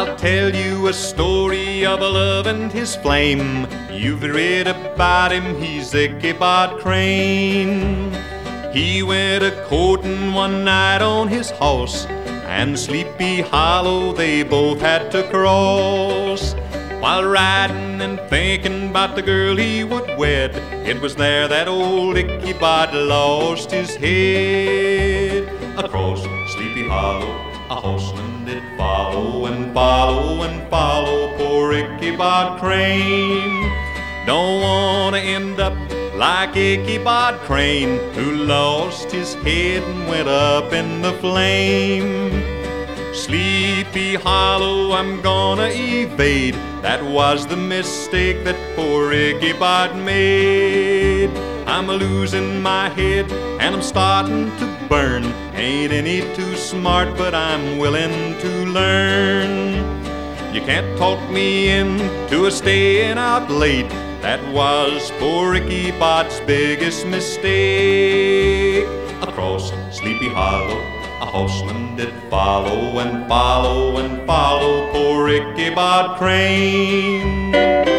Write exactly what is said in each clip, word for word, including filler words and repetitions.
I'll tell you a story of a love and his flame. You've read about him, he's Ichabod Crane. He went a-courting one night on his horse, and Sleepy Hollow they both had to cross. While riding and thinking about the girl he would wed, it was there that old Ichabod lost his head. Across Sleepy Hollow a horseman did follow and follow and follow poor Ichabod Crane. Don't wanna end up like Ichabod Crane, who lost his head and went up in the flame. Sleepy Hollow I'm gonna evade, that was the mistake that poor Ichabod made. I'm a-losing my head and I'm starting to burn. Ain't any too smart, but I'm willing to learn. You can't talk me into a staying out late. That was poor Ichabod's biggest mistake. Across Sleepy Hollow a horseman did follow and follow and follow poor Ichabod Crane.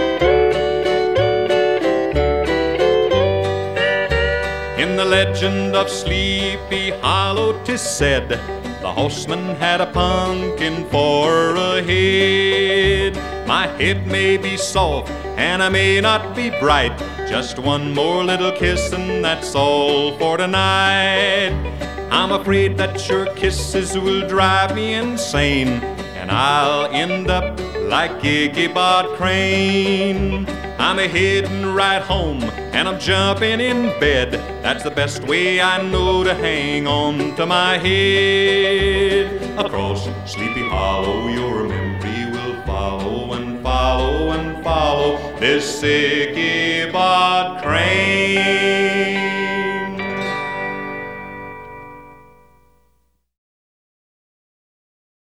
In the legend of Sleepy Hollow 'tis said, the horseman had a pumpkin for a head. My head may be soft and I may not be bright, just one more little kiss and that's all for tonight. I'm afraid that your kisses will drive me insane, and I'll end up like Ichabod Crane. I'm a-heading right home and I'm jumping in bed. That's the best way I know to hang on to my head. Across Sleepy Hollow your memory will follow and follow and follow this Ichabod Crane.